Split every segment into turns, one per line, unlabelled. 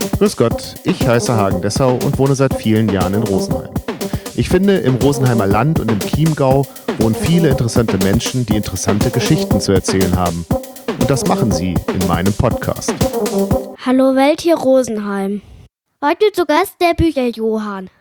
Grüß Gott, ich heiße Hagen Dessau und wohne seit vielen Jahren in Rosenheim. Ich finde, im Rosenheimer Land und im Chiemgau wohnen viele interessante Menschen, die interessante Geschichten zu erzählen haben. Und das machen sie in meinem Podcast.
Hallo Welt, hier Rosenheim. Heute zu Gast der Bücher-Johann.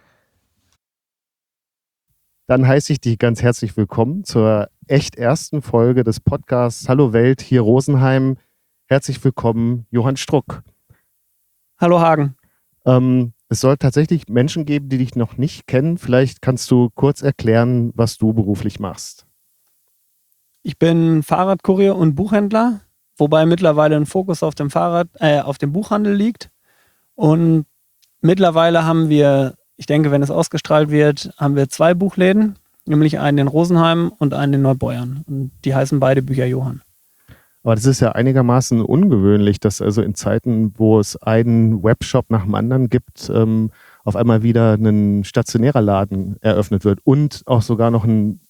Dann heiße ich dich ganz herzlich willkommen zur echt ersten Folge des Podcasts Hallo Welt, hier Rosenheim. Herzlich willkommen, Johann Struck.
Hallo Hagen.
Es soll tatsächlich Menschen geben, die dich noch nicht kennen. Vielleicht kannst du kurz erklären, was du beruflich machst.
Ich bin Fahrradkurier und Buchhändler, wobei mittlerweile ein Fokus auf dem Buchhandel liegt. Und mittlerweile haben wir, ich denke, wenn es ausgestrahlt wird, haben wir 2 Buchläden, nämlich einen in Rosenheim und einen in Neubeuern. Und die heißen beide Bücher-Johann.
Aber das ist ja einigermaßen ungewöhnlich, dass also in Zeiten, wo es einen Webshop nach dem anderen gibt, auf einmal wieder ein stationärer Laden eröffnet wird und auch sogar noch ein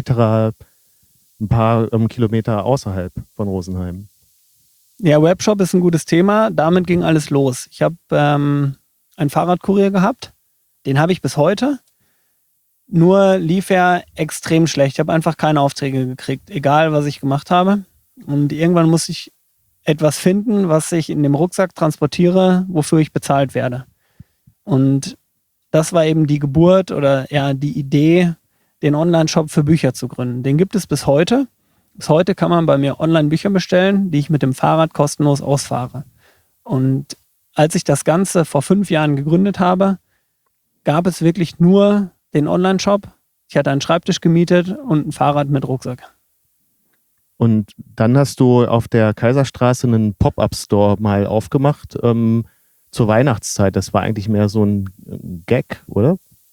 paar Kilometer außerhalb von Rosenheim.
Ja, Webshop ist ein gutes Thema. Damit ging alles los. Ich habe einen Fahrradkurier gehabt. Den habe ich bis heute. Nur lief er extrem schlecht. Ich habe einfach keine Aufträge gekriegt, egal was ich gemacht habe. Und irgendwann muss ich etwas finden, was ich in dem Rucksack transportiere, wofür ich bezahlt werde. Und das war eben die Geburt oder ja die Idee, den Online-Shop für Bücher zu gründen. Den gibt es bis heute. Bis heute kann man bei mir online Bücher bestellen, die ich mit dem Fahrrad kostenlos ausfahre. Und als ich das Ganze vor 5 Jahren gegründet habe, gab es wirklich nur den Online-Shop. Ich hatte einen Schreibtisch gemietet und ein Fahrrad mit Rucksack.
Und dann hast du auf der Kaiserstraße einen Pop-Up-Store mal aufgemacht zur Weihnachtszeit. Das war eigentlich mehr so ein Gag, oder?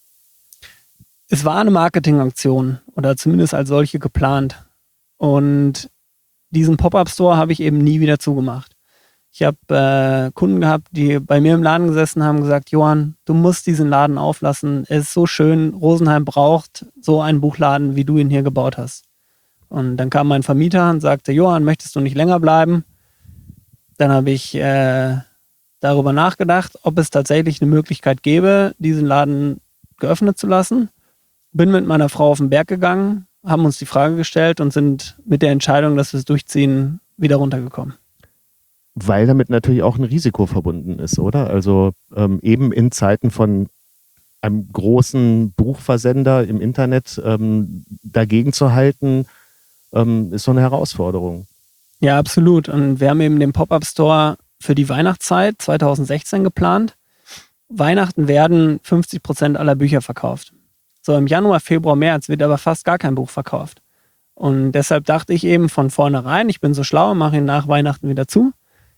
Es war eine Marketingaktion oder zumindest als solche geplant. Und diesen Pop-Up-Store habe ich eben nie wieder zugemacht. Ich habe Kunden gehabt, die bei mir im Laden gesessen haben, gesagt, Johann, du musst diesen Laden auflassen. Es ist so schön, Rosenheim braucht so einen Buchladen, wie du ihn hier gebaut hast. Und dann kam mein Vermieter und sagte, Johann, möchtest du nicht länger bleiben? Dann habe ich darüber nachgedacht, ob es tatsächlich eine Möglichkeit gäbe, diesen Laden geöffnet zu lassen. Bin mit meiner Frau auf den Berg gegangen, haben uns die Frage gestellt und sind mit der Entscheidung, dass wir es durchziehen, wieder runtergekommen.
Weil damit natürlich auch ein Risiko verbunden ist, oder? Also eben in Zeiten von einem großen Buchversender im Internet dagegen zu halten, ist so eine Herausforderung.
Ja, absolut. Und wir haben eben den Pop-Up-Store für die Weihnachtszeit 2016 geplant. Weihnachten werden 50% aller Bücher verkauft. So im Januar, Februar, März wird aber fast gar kein Buch verkauft. Und deshalb dachte ich eben von vornherein, ich bin so schlau, mache ihn nach Weihnachten wieder zu.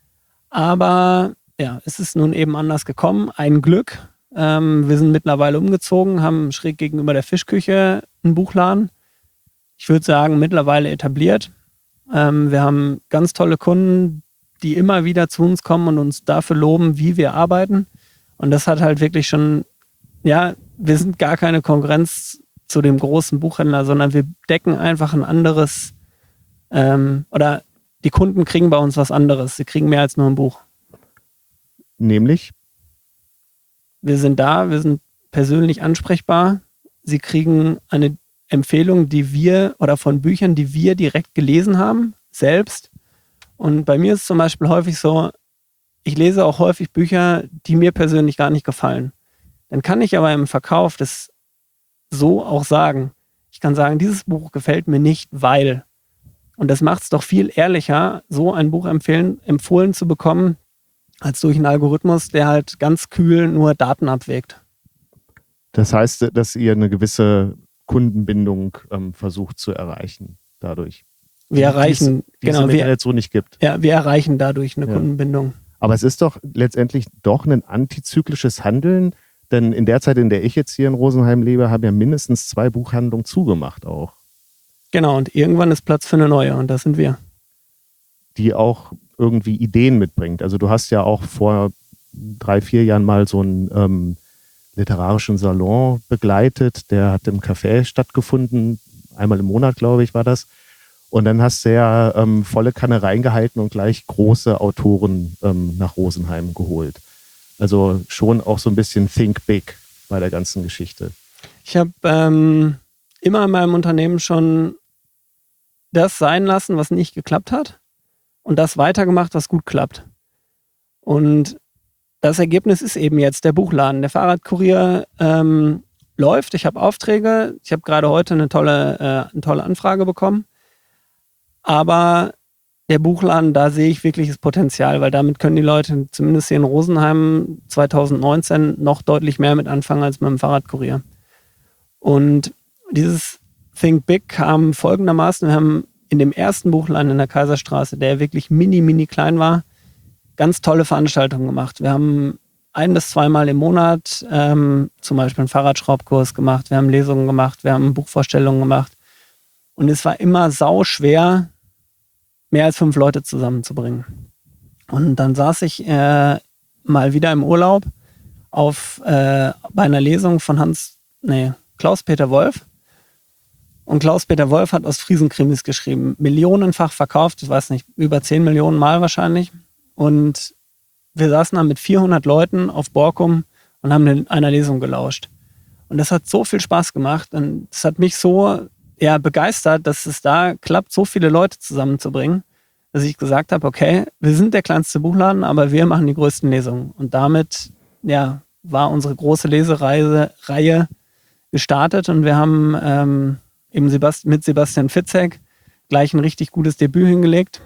Aber ja, es ist nun eben anders gekommen. Ein Glück. Wir sind mittlerweile umgezogen, haben schräg gegenüber der Fischküche einen Buchladen. Ich würde sagen, mittlerweile etabliert. Wir haben ganz tolle Kunden, die immer wieder zu uns kommen und uns dafür loben, wie wir arbeiten. Und das hat halt wirklich schon, ja, wir sind gar keine Konkurrenz zu dem großen Buchhändler, sondern wir decken einfach ein anderes, oder die Kunden kriegen bei uns was anderes. Sie kriegen mehr als nur ein Buch.
Nämlich?
Wir sind da, wir sind persönlich ansprechbar. Sie kriegen eine Empfehlung, von Büchern, die wir direkt gelesen haben, selbst. Und bei mir ist es zum Beispiel häufig so, ich lese auch häufig Bücher, die mir persönlich gar nicht gefallen. Dann kann ich aber im Verkauf das so auch sagen. Ich kann sagen, dieses Buch gefällt mir nicht, weil. Und das macht es doch viel ehrlicher, so ein Buch empfohlen zu bekommen, als durch einen Algorithmus, der halt ganz kühl nur Daten abwägt.
Das heißt, dass ihr eine gewisse Kundenbindung versucht zu erreichen dadurch.
Wir erreichen,
die es im Internet so nicht gibt.
Ja, wir erreichen dadurch eine Kundenbindung.
Aber es ist doch letztendlich doch ein antizyklisches Handeln, denn in der Zeit, in der ich jetzt hier in Rosenheim lebe, haben ja mindestens 2 Buchhandlungen zugemacht auch.
Genau, und irgendwann ist Platz für eine neue und das sind wir.
Die auch irgendwie Ideen mitbringt. Also du hast ja auch vor 3-4 Jahren mal so einen literarischen Salon begleitet, der hat im Café stattgefunden, einmal im Monat, glaube ich, war das. Und dann hast du ja volle Kanne reingehalten und gleich große Autoren nach Rosenheim geholt. Also schon auch so ein bisschen think big bei der ganzen Geschichte.
Ich habe immer in meinem Unternehmen schon das sein lassen, was nicht geklappt hat und das weitergemacht, was gut klappt. Und das Ergebnis ist eben jetzt der Buchladen. Der Fahrradkurier läuft, ich habe Aufträge, ich habe gerade heute eine tolle Anfrage bekommen, aber der Buchladen, da sehe ich wirkliches Potenzial, weil damit können die Leute zumindest hier in Rosenheim 2019 noch deutlich mehr mit anfangen als mit dem Fahrradkurier. Und dieses Think Big kam folgendermaßen: Wir haben in dem ersten Buchladen in der Kaiserstraße, der wirklich mini klein war, ganz tolle Veranstaltungen gemacht. Wir haben 1- bis 2-mal im Monat zum Beispiel einen Fahrradschraubkurs gemacht, wir haben Lesungen gemacht, wir haben Buchvorstellungen gemacht. Und es war immer sau schwer, mehr als 5 Leute zusammenzubringen. Und dann saß ich mal wieder im Urlaub bei einer Lesung von Klaus-Peter Wolf. Und Klaus-Peter Wolf hat Ostfriesen-Krimis geschrieben, millionenfach verkauft, ich weiß nicht, über 10 Millionen Mal wahrscheinlich. Und wir saßen dann mit 400 Leuten auf Borkum und haben einer Lesung gelauscht. Und das hat so viel Spaß gemacht und das hat mich so begeistert, dass es da klappt, so viele Leute zusammenzubringen, dass ich gesagt habe, okay, wir sind der kleinste Buchladen, aber wir machen die größten Lesungen. Und damit war unsere große Lesereihe gestartet und wir haben eben mit Sebastian Fitzek gleich ein richtig gutes Debüt hingelegt.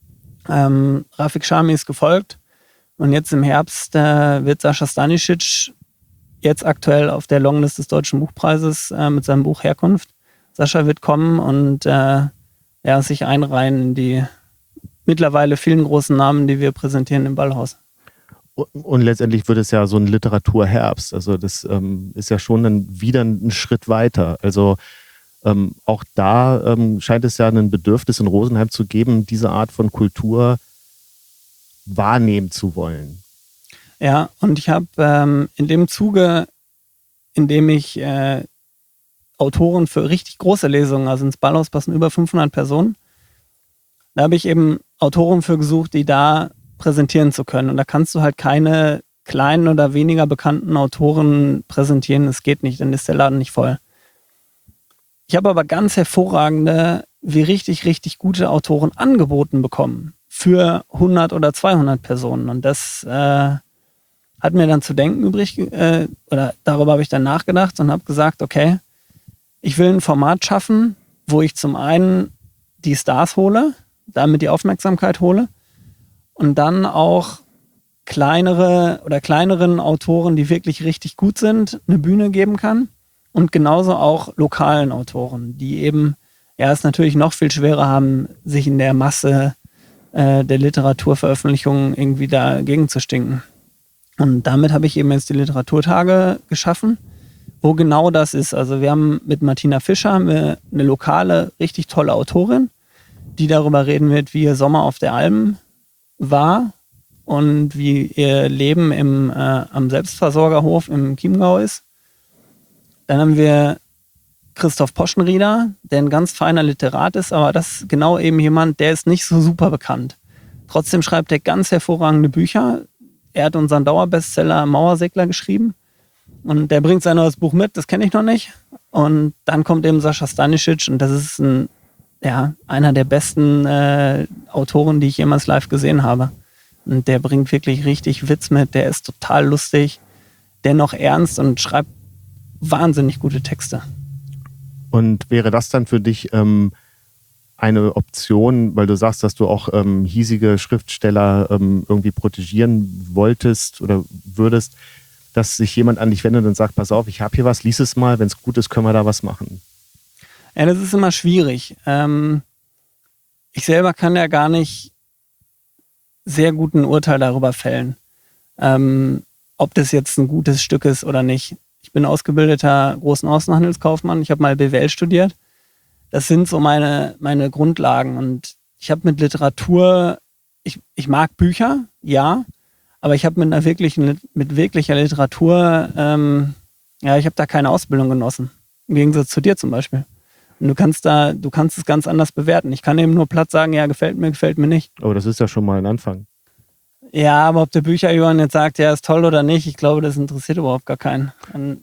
Rafik Shami ist gefolgt und jetzt im Herbst wird Sascha Stanisic jetzt aktuell auf der Longlist des Deutschen Buchpreises mit seinem Buch Herkunft. Sascha wird kommen und sich einreihen in die mittlerweile vielen großen Namen, die wir präsentieren im Ballhaus.
Und letztendlich wird es ja so ein Literaturherbst. Also das ist ja schon dann wieder ein Schritt weiter. Also auch da scheint es ja ein Bedürfnis in Rosenheim zu geben, diese Art von Kultur wahrnehmen zu wollen.
Ja, und ich habe in dem Zuge, in dem ich Autoren für richtig große Lesungen, also ins Ballhaus passen über 500 Personen, da habe ich eben Autoren für gesucht, die da präsentieren zu können. Und da kannst du halt keine kleinen oder weniger bekannten Autoren präsentieren. Es geht nicht, dann ist der Laden nicht voll. Ich habe aber ganz hervorragende, wie richtig gute Autoren angeboten bekommen für 100 oder 200 Personen. Und das hat mir dann zu denken oder darüber habe ich dann nachgedacht und habe gesagt, okay, ich will ein Format schaffen, wo ich zum einen die Stars hole, damit die Aufmerksamkeit hole und dann auch kleineren Autoren, die wirklich richtig gut sind, eine Bühne geben kann. Und genauso auch lokalen Autoren, die eben es natürlich noch viel schwerer haben, sich in der Masse der Literaturveröffentlichungen irgendwie dagegen zu stinken. Und damit habe ich eben jetzt die Literaturtage geschaffen, wo genau das ist. Also wir haben mit Martina Fischer eine lokale, richtig tolle Autorin, die darüber reden wird, wie ihr Sommer auf der Alm war und wie ihr Leben am Selbstversorgerhof im Chiemgau ist. Dann haben wir Christoph Poschenrieder, der ein ganz feiner Literat ist, aber das ist genau eben jemand, der ist nicht so super bekannt. Trotzdem schreibt er ganz hervorragende Bücher. Er hat unseren Dauerbestseller Mauersegler geschrieben und der bringt sein neues Buch mit, das kenne ich noch nicht. Und dann kommt eben Sascha Stanisic und das ist einer der besten Autoren, die ich jemals live gesehen habe. Und der bringt wirklich richtig Witz mit, der ist total lustig, dennoch ernst und schreibt wahnsinnig gute Texte.
Und wäre das dann für dich eine Option, weil du sagst, dass du auch hiesige Schriftsteller irgendwie protegieren wolltest oder würdest, dass sich jemand an dich wendet und sagt, pass auf, ich habe hier was, lies es mal, wenn es gut ist, können wir da was machen?
Ja, das ist immer schwierig. Ich selber kann ja gar nicht sehr guten Urteil darüber fällen, ob das jetzt ein gutes Stück ist oder nicht. Ich bin ausgebildeter großen Außenhandelskaufmann. Ich habe mal BWL studiert. Das sind so meine Grundlagen. Und ich habe mit Literatur, ich mag Bücher, ja, aber ich habe mit wirklicher Literatur, ich habe da keine Ausbildung genossen. Im Gegensatz zu dir zum Beispiel. Und du kannst es ganz anders bewerten. Ich kann eben nur platt sagen, ja, gefällt mir nicht.
Aber das ist ja schon mal ein Anfang.
Ja, aber ob der Bücher-Johann jetzt sagt, ja, ist toll oder nicht, ich glaube, das interessiert überhaupt gar keinen.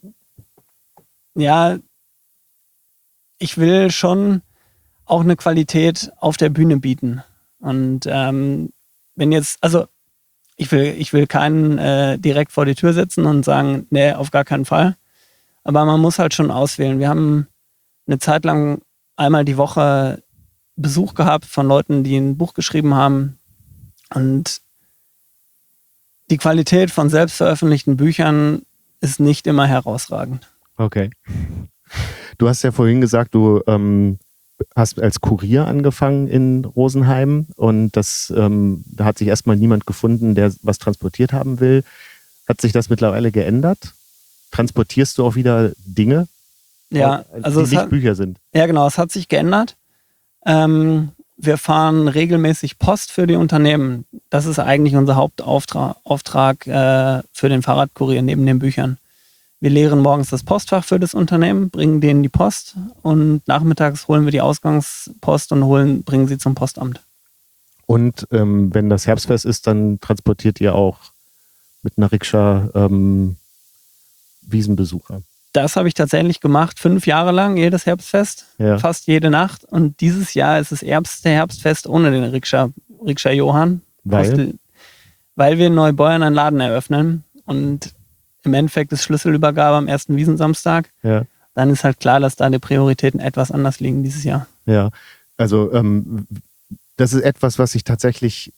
Ja, ich will schon auch eine Qualität auf der Bühne bieten. Und wenn jetzt, also ich will keinen direkt vor die Tür setzen und sagen, nee, auf gar keinen Fall. Aber man muss halt schon auswählen. Wir haben eine Zeit lang einmal die Woche Besuch gehabt von Leuten, die ein Buch geschrieben haben. Und die Qualität von selbstveröffentlichten Büchern ist nicht immer herausragend.
Okay. Du hast ja vorhin gesagt, du hast als Kurier angefangen in Rosenheim und da hat sich erstmal niemand gefunden, der was transportiert haben will. Hat sich das mittlerweile geändert? Transportierst du auch wieder Dinge,
Ja, also
die nicht Bücher sind?
Ja, genau, es hat sich geändert. Wir fahren regelmäßig Post für die Unternehmen. Das ist eigentlich unser Hauptauftrag für den Fahrradkurier neben den Büchern. Wir leeren morgens das Postfach für das Unternehmen, bringen denen die Post und nachmittags holen wir die Ausgangspost und bringen sie zum Postamt.
Und wenn das Herbstfest ist, dann transportiert ihr auch mit einer Rikscha Wiesenbesucher?
Das habe ich tatsächlich gemacht, 5 Jahre lang, jedes Herbstfest, fast jede Nacht. Und dieses Jahr ist das erste Herbstfest ohne den Rikscha Johann.
Weil
wir in Neubeuern einen Laden eröffnen und im Endeffekt ist Schlüsselübergabe am ersten Wiesensamstag.
Ja.
Dann ist halt klar, dass da die Prioritäten etwas anders liegen dieses Jahr.
Ja, also das ist etwas, was ich tatsächlich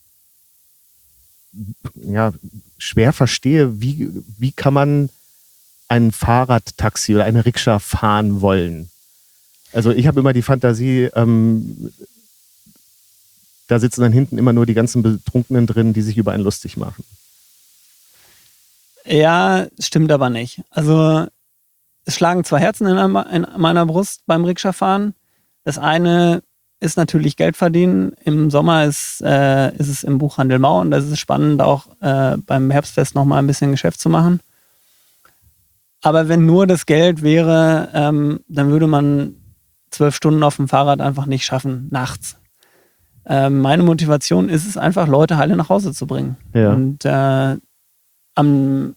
schwer verstehe. Wie kann man ein Fahrradtaxi oder eine Rikscha fahren wollen? Also ich habe immer die Fantasie, da sitzen dann hinten immer nur die ganzen Betrunkenen drin, die sich über einen lustig machen.
Ja, stimmt aber nicht. Also es schlagen 2 Herzen in meiner Brust beim Rikscha-Fahren. Das eine ist natürlich Geld verdienen. Im Sommer ist es im Buchhandel Mau und das ist spannend, auch beim Herbstfest nochmal ein bisschen Geschäft zu machen. Aber wenn nur das Geld wäre, dann würde man 12 Stunden auf dem Fahrrad einfach nicht schaffen, nachts. Meine Motivation ist es einfach, Leute heile nach Hause zu bringen.
Ja.
Und am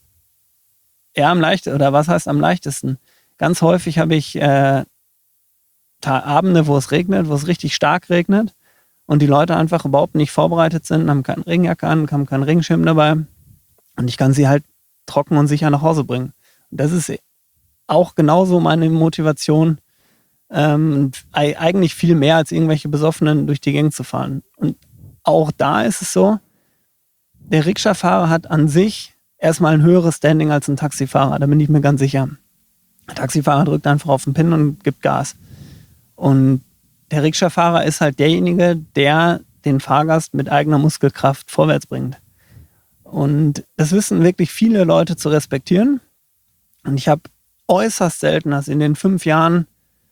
leichtesten? Ganz häufig habe ich Abende, wo es regnet, wo es richtig stark regnet und die Leute einfach überhaupt nicht vorbereitet sind, haben keine Regenjacke an, haben keinen Regenschirm dabei und ich kann sie halt trocken und sicher nach Hause bringen. Und das ist auch genauso meine Motivation, eigentlich viel mehr als irgendwelche Besoffenen durch die Gegend zu fahren. Und auch da ist es so, der Rikscha-Fahrer hat an sich erstmal ein höheres Standing als ein Taxifahrer, da bin ich mir ganz sicher. Der Taxifahrer drückt einfach auf den Pin und gibt Gas. Und der Rikscha-Fahrer ist halt derjenige, der den Fahrgast mit eigener Muskelkraft vorwärts bringt. Und das wissen wirklich viele Leute zu respektieren. Und ich habe äußerst selten, dass in den 5 Jahren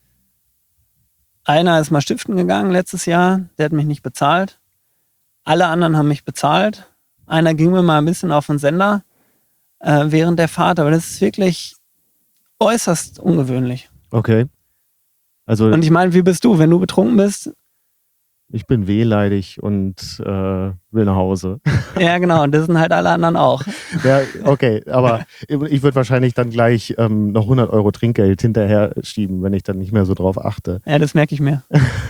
einer ist mal stiften gegangen letztes Jahr, der hat mich nicht bezahlt. Alle anderen haben mich bezahlt. Einer ging mir mal ein bisschen auf den Sender während der Fahrt, aber das ist wirklich äußerst ungewöhnlich.
Okay. Also,
und ich meine, wie bist du, wenn du betrunken bist?
Ich bin wehleidig und will nach Hause.
Ja, genau, und das sind halt alle anderen auch.
Ja, okay, aber ich würde wahrscheinlich dann gleich noch 100 Euro Trinkgeld hinterher schieben, wenn ich dann nicht mehr so drauf achte.
Ja, das merke ich mir.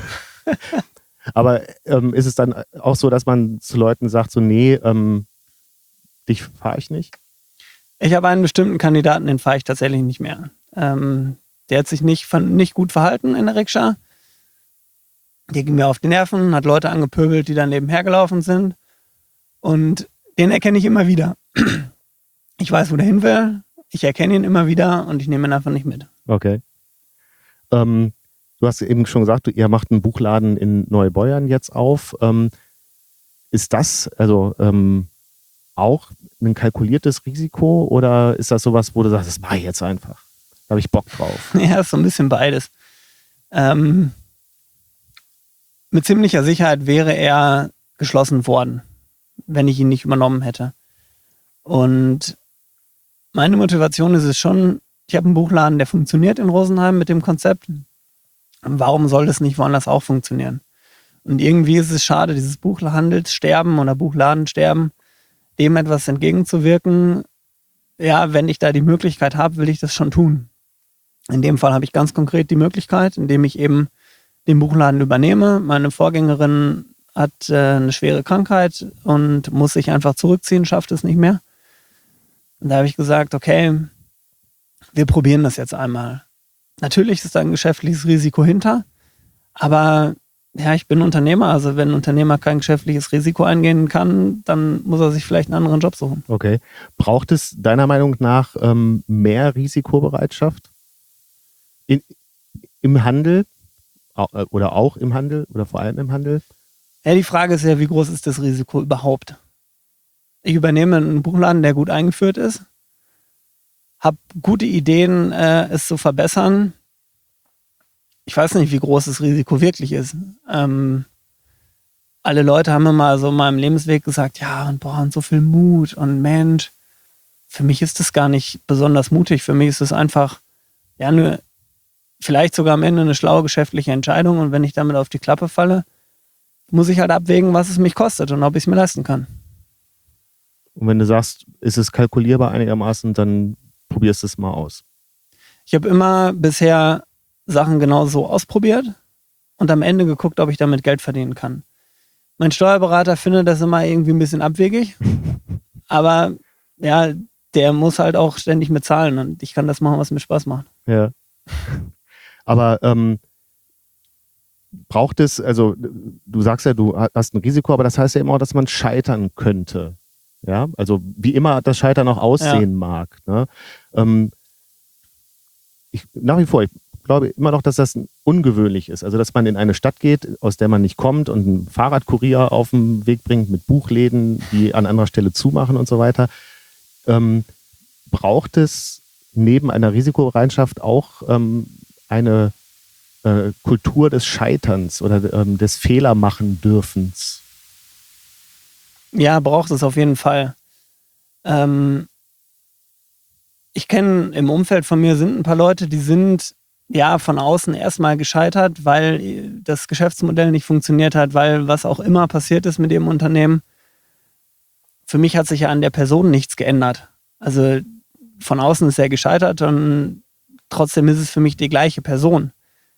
Aber ist es dann auch so, dass man zu Leuten sagt, so nee, dich fahre ich nicht?
Ich habe einen bestimmten Kandidaten, den fahre ich tatsächlich nicht mehr. Der hat sich nicht gut verhalten in der Rikscha. Der ging mir auf die Nerven, hat Leute angepöbelt, die dann nebenher gelaufen sind. Und den erkenne ich immer wieder. Ich weiß, wo der hin will. Ich erkenne ihn immer wieder und ich nehme ihn einfach nicht mit.
Okay. Du hast eben schon gesagt, ihr macht einen Buchladen in Neubeuern jetzt auf. Ist das also auch ein kalkuliertes Risiko oder ist das sowas, wo du sagst, das mache ich jetzt einfach? Da habe ich Bock drauf.
Ja, ist so ein bisschen beides. Mit ziemlicher Sicherheit wäre er geschlossen worden, wenn ich ihn nicht übernommen hätte. Und meine Motivation ist es schon, ich habe einen Buchladen, der funktioniert in Rosenheim mit dem Konzept. Warum soll das nicht woanders auch funktionieren? Und irgendwie ist es schade, dieses Buchhandelssterben oder Buchladensterben dem etwas entgegenzuwirken, ja, wenn ich da die Möglichkeit habe, will ich das schon tun. In dem Fall habe ich ganz konkret die Möglichkeit, indem ich eben den Buchladen übernehme. Meine Vorgängerin hat eine schwere Krankheit und muss sich einfach zurückziehen, schafft es nicht mehr. Und da habe ich gesagt, okay, wir probieren das jetzt einmal. Natürlich ist da ein geschäftliches Risiko hinter, aber ja, ich bin Unternehmer, also wenn ein Unternehmer kein geschäftliches Risiko eingehen kann, dann muss er sich vielleicht einen anderen Job suchen.
Okay. Braucht es deiner Meinung nach mehr Risikobereitschaft im Handel oder auch im Handel oder vor allem im Handel?
Ja, die Frage ist ja, wie groß ist das Risiko überhaupt? Ich übernehme einen Buchladen, der gut eingeführt ist, habe gute Ideen, es zu verbessern. Ich weiß nicht, wie groß das Risiko wirklich ist. Alle Leute haben immer so in meinem Lebensweg gesagt, ja, und so viel Mut und Mensch. Für mich ist das gar nicht besonders mutig. Für mich ist es einfach, ja, vielleicht sogar am Ende eine schlaue geschäftliche Entscheidung. Und wenn ich damit auf die Klappe falle, muss ich halt abwägen, was es mich kostet und ob ich es mir leisten kann.
Und wenn du sagst, ist es kalkulierbar einigermaßen, dann probierst du es mal aus.
Ich habe immer bisher Sachen genau so ausprobiert und am Ende geguckt, ob ich damit Geld verdienen kann. Mein Steuerberater findet das immer irgendwie ein bisschen abwegig, aber ja, der muss halt auch ständig mit zahlen und ich kann das machen, was mir Spaß macht.
Ja. Aber braucht es, also du sagst ja, du hast ein Risiko, aber das heißt ja immer auch, dass man scheitern könnte. Ja, also wie immer das Scheitern auch aussehen mag. Ne? Nach wie vor, ich glaube immer noch, dass das ungewöhnlich ist. Also dass man in eine Stadt geht, aus der man nicht kommt und einen Fahrradkurier auf den Weg bringt mit Buchläden, die an anderer Stelle zumachen und so weiter. Braucht es neben einer Risikobereitschaft auch eine Kultur des Scheiterns oder des Fehlermachen-Dürfens?
Ja, braucht es auf jeden Fall. Ich kenne im Umfeld von mir sind ein paar Leute, die sind ja von außen erstmal gescheitert, weil das Geschäftsmodell nicht funktioniert hat, weil was auch immer passiert ist mit dem Unternehmen. Für mich hat sich ja an der Person nichts geändert. Also von außen ist er gescheitert und trotzdem ist es für mich die gleiche Person.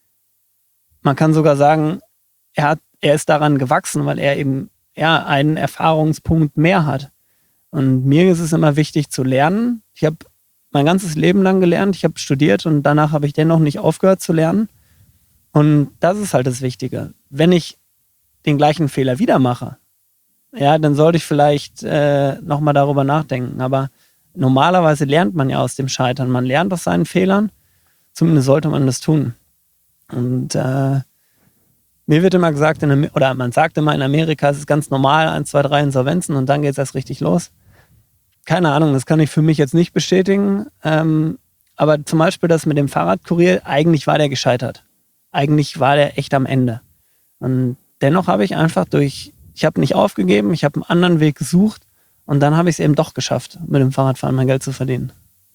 Man kann sogar sagen, er ist daran gewachsen, weil er eben einen Erfahrungspunkt mehr hat. Und mir ist es immer wichtig zu lernen. Ich habe mein ganzes Leben lang gelernt. Ich habe studiert und danach habe ich dennoch nicht aufgehört zu lernen. Und das ist halt das Wichtige. Wenn ich den gleichen Fehler wieder mache, ja, dann sollte ich vielleicht nochmal darüber nachdenken. Aber normalerweise lernt man ja aus dem Scheitern. Man lernt aus seinen Fehlern. Zumindest sollte man das tun. Und mir wird immer gesagt, man sagt immer, in Amerika ist es ganz normal, 1, 2, 3 Insolvenzen und dann geht es erst richtig los. Keine Ahnung, das kann ich für mich jetzt nicht bestätigen. Aber zum Beispiel das mit dem Fahrradkurier, eigentlich war der gescheitert. Eigentlich war der echt am Ende. Und dennoch habe ich einfach ich habe nicht aufgegeben, ich habe einen anderen Weg gesucht und dann habe ich es eben doch geschafft, mit dem Fahrradfahren mein Geld zu verdienen.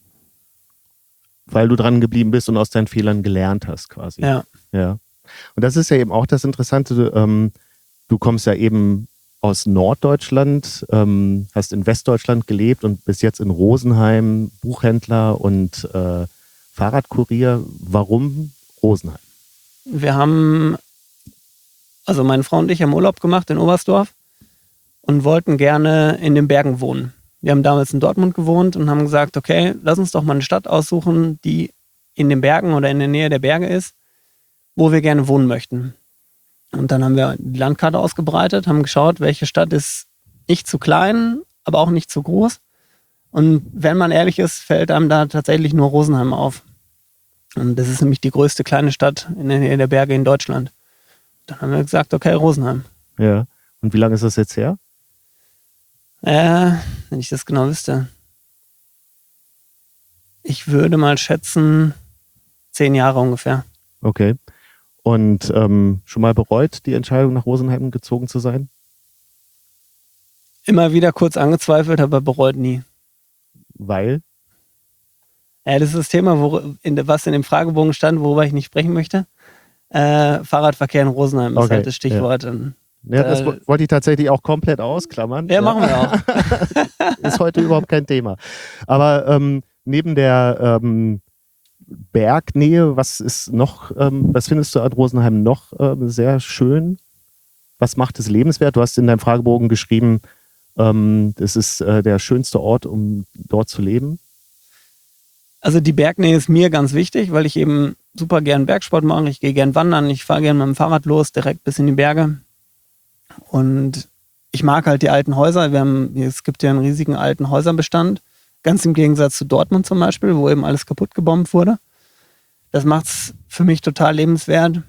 Weil du dran geblieben bist und aus deinen Fehlern gelernt hast quasi.
Ja.
Und das ist ja eben auch das Interessante, du kommst ja eben aus Norddeutschland, hast in Westdeutschland gelebt und bist jetzt in Rosenheim Buchhändler und Fahrradkurier. Warum Rosenheim?
Wir haben, also meine Frau und ich haben Urlaub gemacht in Oberstdorf und wollten gerne in den Bergen wohnen. Wir haben damals in Dortmund gewohnt und haben gesagt, okay, lass uns doch mal eine Stadt aussuchen, die in den Bergen oder in der Nähe der Berge ist, wo wir gerne wohnen möchten. Und dann haben wir die Landkarte ausgebreitet, haben geschaut, welche Stadt ist nicht zu klein, aber auch nicht zu groß. Und wenn man ehrlich ist, fällt einem da tatsächlich nur Rosenheim auf. Und das ist nämlich die größte kleine Stadt in der Nähe der Berge in Deutschland. Dann haben wir gesagt, okay, Rosenheim.
Ja. Und wie lange ist das jetzt her?
Wenn ich das genau wüsste. Ich würde mal schätzen, 10 Jahre ungefähr.
Okay. Und schon mal bereut, die Entscheidung nach Rosenheim gezogen zu sein?
Immer wieder kurz angezweifelt, aber bereut nie.
Weil?
Das ist das Thema, was in dem Fragebogen stand, worüber ich nicht sprechen möchte. Fahrradverkehr in Rosenheim ist halt das Stichwort. Ja.
Ja, das wollte ich tatsächlich auch komplett ausklammern.
Ja, machen wir auch.
Ist heute überhaupt kein Thema. Aber neben der Bergnähe, was ist noch, was findest du an Rosenheim noch sehr schön? Was macht es lebenswert? Du hast in deinem Fragebogen geschrieben, das ist der schönste Ort, um dort zu leben.
Also die Bergnähe ist mir ganz wichtig, weil ich eben super gern Bergsport mache. Ich gehe gern wandern, ich fahre gern mit dem Fahrrad los, direkt bis in die Berge. Und ich mag halt die alten Häuser. Es gibt ja einen riesigen alten Häuserbestand. Ganz im Gegensatz zu Dortmund zum Beispiel, wo eben alles kaputt gebombt wurde. Das macht es für mich total lebenswert.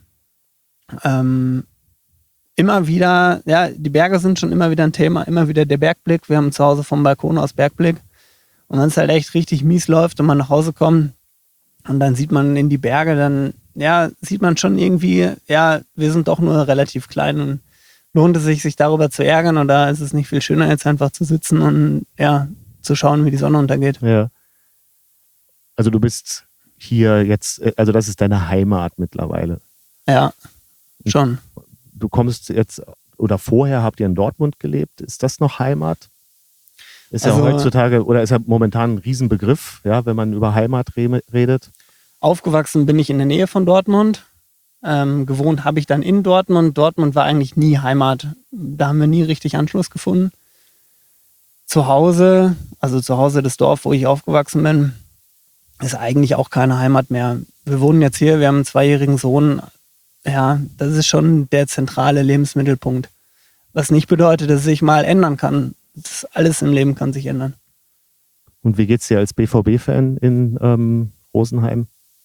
Immer wieder, ja, die Berge sind schon immer wieder ein Thema, immer wieder der Bergblick. Wir haben zu Hause vom Balkon aus Bergblick. Und wenn es halt echt richtig mies läuft und man nach Hause kommt und dann sieht man in die Berge, dann ja, sieht man schon irgendwie, ja, wir sind doch nur relativ klein und lohnt es sich darüber zu ärgern oder ist es nicht viel schöner, jetzt einfach zu sitzen und ja, zu schauen, wie die Sonne untergeht.
Ja. Also du bist hier jetzt, also das ist deine Heimat mittlerweile.
Ja, schon.
Du kommst jetzt, oder vorher habt ihr in Dortmund gelebt. Ist das noch Heimat? Ist ja heutzutage, oder ist ja momentan ein Riesenbegriff, ja, wenn man über Heimat redet.
Aufgewachsen bin ich in der Nähe von Dortmund. Gewohnt habe ich dann in Dortmund. Dortmund war eigentlich nie Heimat. Da haben wir nie richtig Anschluss gefunden. Zu Hause, das Dorf, wo ich aufgewachsen bin, ist eigentlich auch keine Heimat mehr. Wir wohnen jetzt hier, wir haben einen 2-jährigen Sohn. Ja, das ist schon der zentrale Lebensmittelpunkt. Was nicht bedeutet, dass es sich mal ändern kann. Alles im Leben kann sich ändern.
Und wie geht's dir als BVB-Fan in Rosenheim?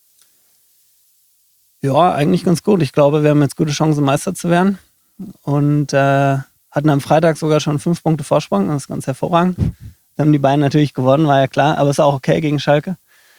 Ja,
eigentlich ganz gut. Ich glaube, wir haben jetzt gute Chancen, Meister zu werden. Und hatten am Freitag sogar schon 5 Punkte Vorsprung. Das ist ganz hervorragend. Dann haben die beiden natürlich gewonnen, war ja klar. Aber ist auch okay gegen Schalke.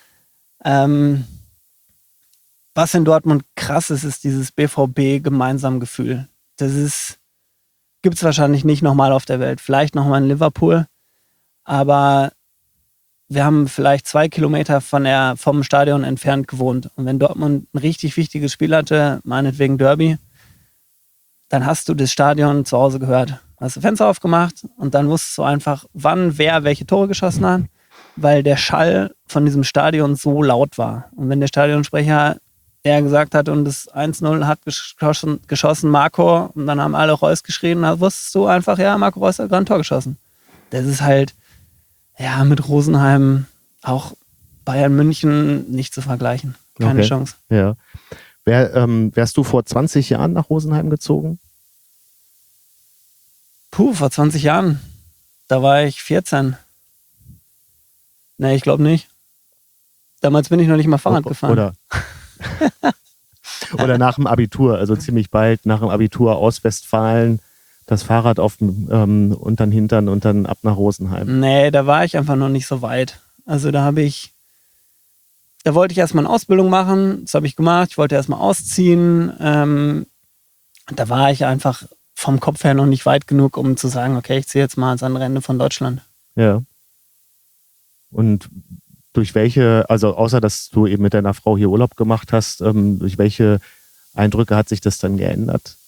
Was in Dortmund krass ist, ist dieses BVB-Gemeinsam-Gefühl. Das gibt es wahrscheinlich nicht nochmal auf der Welt. Vielleicht nochmal in Liverpool. Aber wir haben vielleicht 2 Kilometer vom Stadion entfernt gewohnt. Und wenn Dortmund ein richtig wichtiges Spiel hatte, meinetwegen Derby, dann hast du das Stadion zu Hause gehört. Hast du Fenster aufgemacht und dann wusstest du einfach, wann wer welche Tore geschossen hat, weil der Schall von diesem Stadion so laut war. Und wenn der Stadionsprecher gesagt hat, und das 1-0 hat geschossen Marco, und dann haben alle Reus geschrien, dann wusstest du einfach, ja, Marco Reus hat gerade ein Tor geschossen. Das ist halt, ja, mit Rosenheim, auch Bayern München, nicht zu vergleichen. Keine Chance.
Ja. Wärst du vor 20 Jahren nach Rosenheim gezogen?
Vor 20 Jahren. Da war ich 14. Nee, ich glaube nicht. Damals bin ich noch nicht mal Fahrrad gefahren.
Oder nach dem Abitur, also ziemlich bald nach dem Abitur aus Westfalen, das Fahrrad auf dem unter den Hintern und dann ab nach Rosenheim.
Nee, da war ich einfach noch nicht so weit. Also da wollte ich erstmal eine Ausbildung machen, das habe ich gemacht, ich wollte erstmal ausziehen. Da war ich einfach vom Kopf her noch nicht weit genug, um zu sagen, okay, ich ziehe jetzt mal ans andere Ende von Deutschland.
Ja. Und durch welche, also außer dass du eben mit deiner Frau hier Urlaub gemacht hast, durch welche Eindrücke hat sich das dann geändert?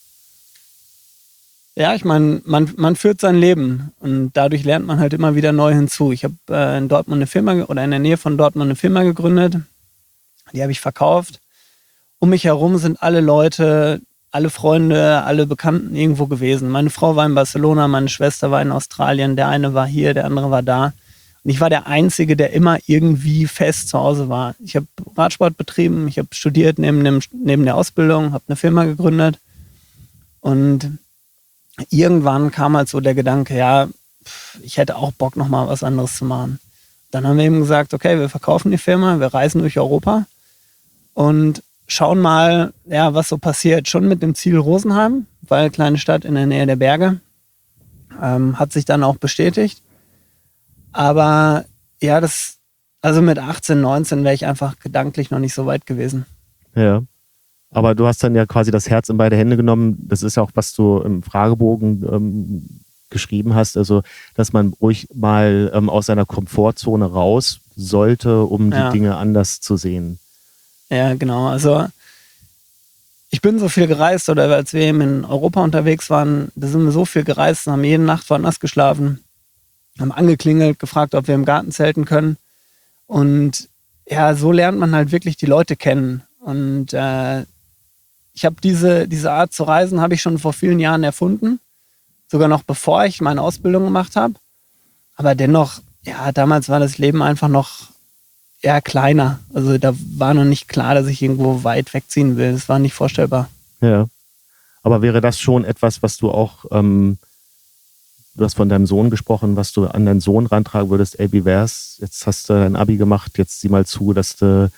Ja, ich meine, man führt sein Leben und dadurch lernt man halt immer wieder neu hinzu. Ich habe in Dortmund eine Firma oder in der Nähe von Dortmund eine Firma gegründet. Die habe ich verkauft. Um mich herum sind alle Leute, alle Freunde, alle Bekannten irgendwo gewesen. Meine Frau war in Barcelona, meine Schwester war in Australien, der eine war hier, der andere war da. Und ich war der Einzige, der immer irgendwie fest zu Hause war. Ich habe Radsport betrieben, ich habe studiert neben der Ausbildung, habe eine Firma gegründet. Und irgendwann kam halt so der Gedanke, ja, ich hätte auch Bock, nochmal was anderes zu machen. Dann haben wir eben gesagt, okay, wir verkaufen die Firma, wir reisen durch Europa und schauen mal, ja, was so passiert. Schon mit dem Ziel Rosenheim, weil kleine Stadt in der Nähe der Berge, hat sich dann auch bestätigt. Aber ja, also mit 18, 19 wäre ich einfach gedanklich noch nicht so weit gewesen.
Ja. Aber du hast dann ja quasi das Herz in beide Hände genommen. Das ist ja auch, was du im Fragebogen geschrieben hast. Also, dass man ruhig mal aus seiner Komfortzone raus sollte, um die Dinge anders zu sehen.
Ja, genau. Also Ich bin so viel gereist, oder als wir eben in Europa unterwegs waren, da sind wir so viel gereist und haben jede Nacht woanders geschlafen, haben angeklingelt, gefragt, ob wir im Garten zelten können. Und ja, so lernt man halt wirklich die Leute kennen. Und ich habe diese Art zu reisen, habe ich schon vor vielen Jahren erfunden. Sogar noch bevor ich meine Ausbildung gemacht habe. Aber dennoch, ja, damals war das Leben einfach noch eher kleiner. Also da war noch nicht klar, dass ich irgendwo weit wegziehen will. Das war nicht vorstellbar.
Ja. Aber wäre das schon etwas, was du auch, du hast von deinem Sohn gesprochen, was du an deinen Sohn rantragen würdest, ey, wie wär's? Jetzt hast du dein Abi gemacht, jetzt sieh mal zu, dass du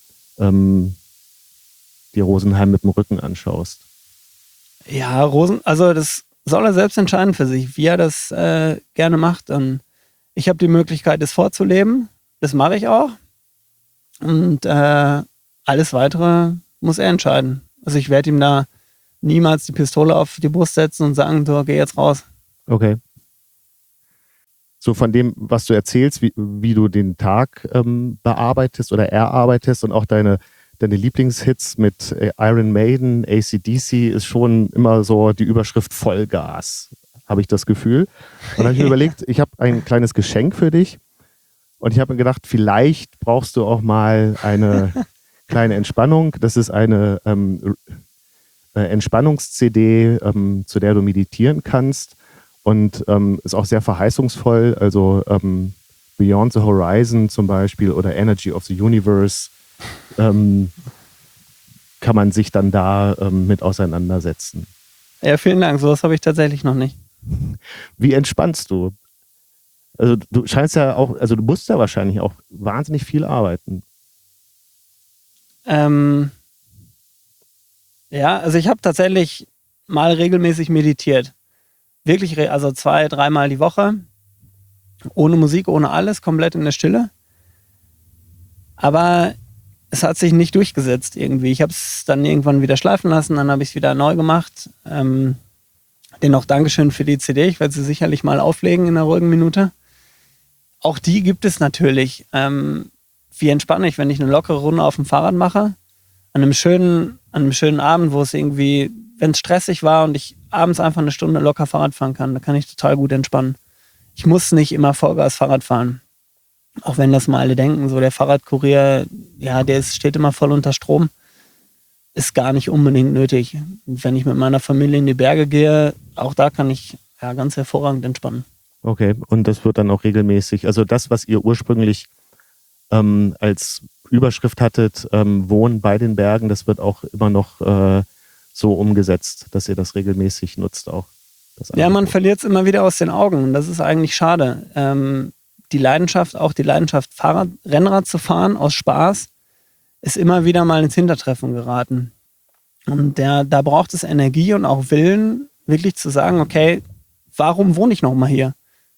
dir Rosenheim mit dem Rücken anschaust.
Ja, also das soll er selbst entscheiden für sich, wie er das gerne macht. Und ich habe die Möglichkeit, das vorzuleben. Das mache ich auch. Und alles Weitere muss er entscheiden. Also ich werde ihm da niemals die Pistole auf die Brust setzen und sagen, so, geh jetzt raus.
Okay. So von dem, was du erzählst, wie du den Tag bearbeitest oder erarbeitest und auch deine Lieblingshits mit Iron Maiden, AC/DC ist schon immer so die Überschrift Vollgas, habe ich das Gefühl. Und dann habe ich mir überlegt, ich habe ein kleines Geschenk für dich und ich habe mir gedacht, vielleicht brauchst du auch mal eine kleine Entspannung. Das ist eine Entspannungs-CD, zu der du meditieren kannst und ist auch sehr verheißungsvoll. Also Beyond the Horizon zum Beispiel oder Energy of the Universe. Kann man sich dann da mit auseinandersetzen.
Ja, vielen Dank. Sowas habe ich tatsächlich noch nicht.
Wie entspannst du? Also du scheinst ja auch, also du musst ja wahrscheinlich auch wahnsinnig viel arbeiten.
Ja, also ich habe tatsächlich mal regelmäßig meditiert. Wirklich, also 2-3 Mal die Woche. Ohne Musik, ohne alles, komplett in der Stille. Aber es hat sich nicht durchgesetzt irgendwie. Ich habe es dann irgendwann wieder schleifen lassen, dann habe ich es wieder neu gemacht. Dennoch Dankeschön für die CD. Ich werde sie sicherlich mal auflegen in einer ruhigen Minute. Auch die gibt es natürlich. Wie entspanne ich, wenn ich eine lockere Runde auf dem Fahrrad mache? An einem schönen Abend, wo es irgendwie, wenn es stressig war und ich abends einfach eine Stunde locker Fahrrad fahren kann, da kann ich total gut entspannen. Ich muss nicht immer Vollgas Fahrrad fahren. Auch wenn das mal alle denken, so der Fahrradkurier, ja, steht immer voll unter Strom, ist gar nicht unbedingt nötig. Und wenn ich mit meiner Familie in die Berge gehe, auch da kann ich ja ganz hervorragend entspannen.
Okay, und das wird dann auch regelmäßig, also das, was ihr ursprünglich als Überschrift hattet, Wohnen bei den Bergen, das wird auch immer noch so umgesetzt, dass ihr das regelmäßig nutzt auch. Ja,
man verliert es immer wieder aus den Augen und das ist eigentlich schade. Die Leidenschaft, Rennrad zu fahren aus Spaß, ist immer wieder mal ins Hintertreffen geraten. Und da braucht es Energie und auch Willen, wirklich zu sagen, okay, warum wohne ich noch mal hier?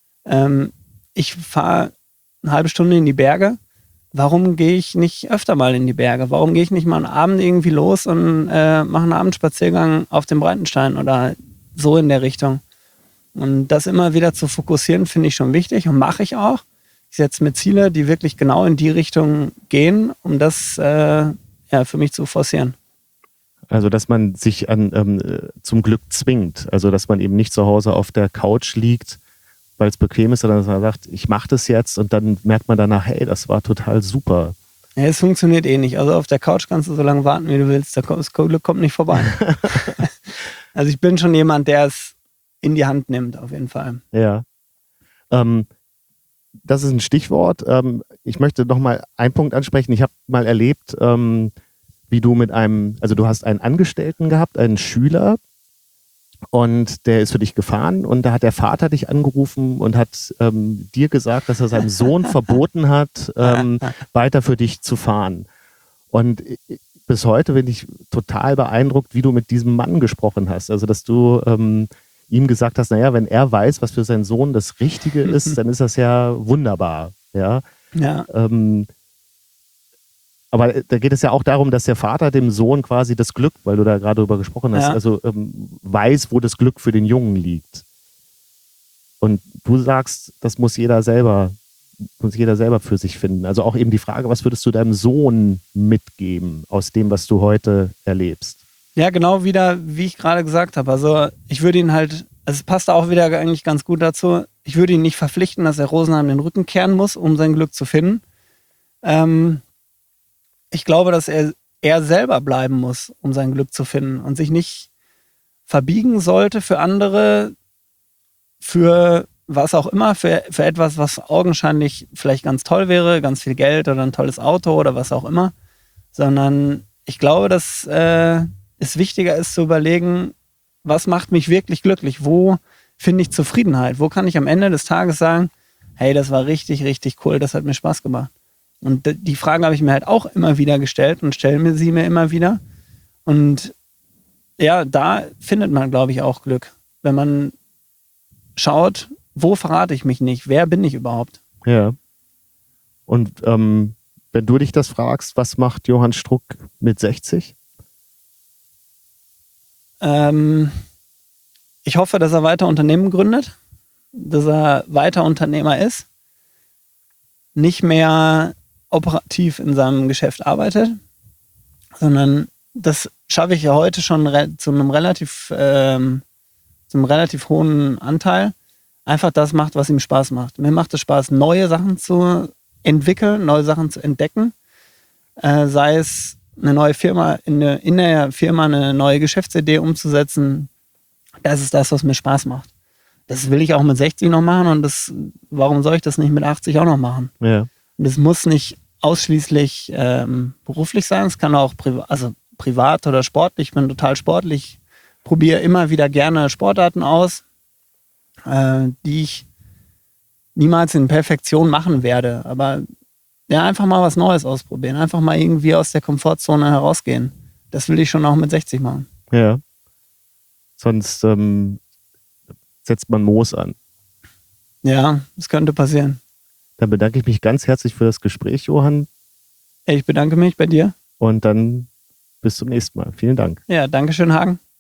Ich fahre eine halbe Stunde in die Berge. Warum gehe ich nicht öfter mal in die Berge? Warum gehe ich nicht mal einen Abend irgendwie los und mache einen Abendspaziergang auf dem Breitenstein oder so in der Richtung? Und das immer wieder zu fokussieren, finde ich schon wichtig und mache ich auch. Ich setze mir Ziele, die wirklich genau in die Richtung gehen, um das für mich zu forcieren.
Also, dass man sich zum Glück zwingt. Also, dass man eben nicht zu Hause auf der Couch liegt, weil es bequem ist, sondern dass man sagt, ich mache das jetzt und dann merkt man danach, hey, das war total super.
Ja, es funktioniert eh nicht. Also auf der Couch kannst du so lange warten, wie du willst. Das Glück kommt nicht vorbei. Also ich bin schon jemand, der es in die Hand nimmt, auf jeden Fall.
Ja. Das ist ein Stichwort. Ich möchte noch mal einen Punkt ansprechen. Ich habe mal erlebt, wie du du hast einen Angestellten gehabt, einen Schüler, und der ist für dich gefahren und da hat der Vater dich angerufen und hat dir gesagt, dass er seinem Sohn verboten hat, weiter für dich zu fahren. Und bis heute bin ich total beeindruckt, wie du mit diesem Mann gesprochen hast. Also, dass du ihm gesagt hast, naja, wenn er weiß, was für seinen Sohn das Richtige ist, dann ist das ja wunderbar. Ja.
Ja.
Aber da geht es ja auch darum, dass der Vater dem Sohn quasi das Glück, weil du da gerade drüber gesprochen hast, also weiß, wo das Glück für den Jungen liegt. Und du sagst, das muss jeder selber für sich finden. Also auch eben die Frage, was würdest du deinem Sohn mitgeben aus dem, was du heute erlebst?
Ja, genau wieder, wie ich gerade gesagt habe. Also ich würde ihn halt, also es passt auch wieder eigentlich ganz gut dazu, ich würde ihn nicht verpflichten, dass er Rosenheim den Rücken kehren muss, um sein Glück zu finden. Ich glaube, dass er selber bleiben muss, um sein Glück zu finden und sich nicht verbiegen sollte für andere, für was auch immer, für etwas, was augenscheinlich vielleicht ganz toll wäre, ganz viel Geld oder ein tolles Auto oder was auch immer, sondern ich glaube, dass es wichtiger ist zu überlegen, was macht mich wirklich glücklich, wo finde ich Zufriedenheit, wo kann ich am Ende des Tages sagen, hey, das war richtig, richtig cool, das hat mir Spaß gemacht. Und die Fragen habe ich mir halt auch immer wieder gestellt und stelle mir sie mir immer wieder. Und ja, da findet man, glaube ich, auch Glück. Wenn man schaut, wo verrate ich mich nicht? Wer bin ich überhaupt?
Ja. Und wenn du dich das fragst, was macht Johann Strunk mit 60?
Ich hoffe, dass er weiter Unternehmen gründet, dass er weiter Unternehmer ist, nicht mehr operativ in seinem Geschäft arbeitet, sondern das schaffe ich ja heute schon zu einem relativ hohen Anteil, einfach das macht, was ihm Spaß macht. Mir macht es Spaß, neue Sachen zu entwickeln, neue Sachen zu entdecken, sei es eine neue Firma, in der Firma eine neue Geschäftsidee umzusetzen. Das ist das, was mir Spaß macht. Das will ich auch mit 60 noch machen und warum soll ich das nicht mit 80 auch noch machen?
Ja.
Und es muss nicht ausschließlich beruflich sein, es kann auch privat oder sportlich. Ich bin total sportlich, probiere immer wieder gerne Sportarten aus, die ich niemals in Perfektion machen werde. Aber ja, einfach mal was Neues ausprobieren, einfach mal irgendwie aus der Komfortzone herausgehen. Das will ich schon auch mit 60 machen.
Ja. Sonst setzt man Moos an.
Ja, das könnte passieren.
Dann bedanke ich mich ganz herzlich für das Gespräch, Johann.
Ich bedanke mich bei dir.
Und dann bis zum nächsten Mal. Vielen Dank.
Ja, danke schön, Hagen.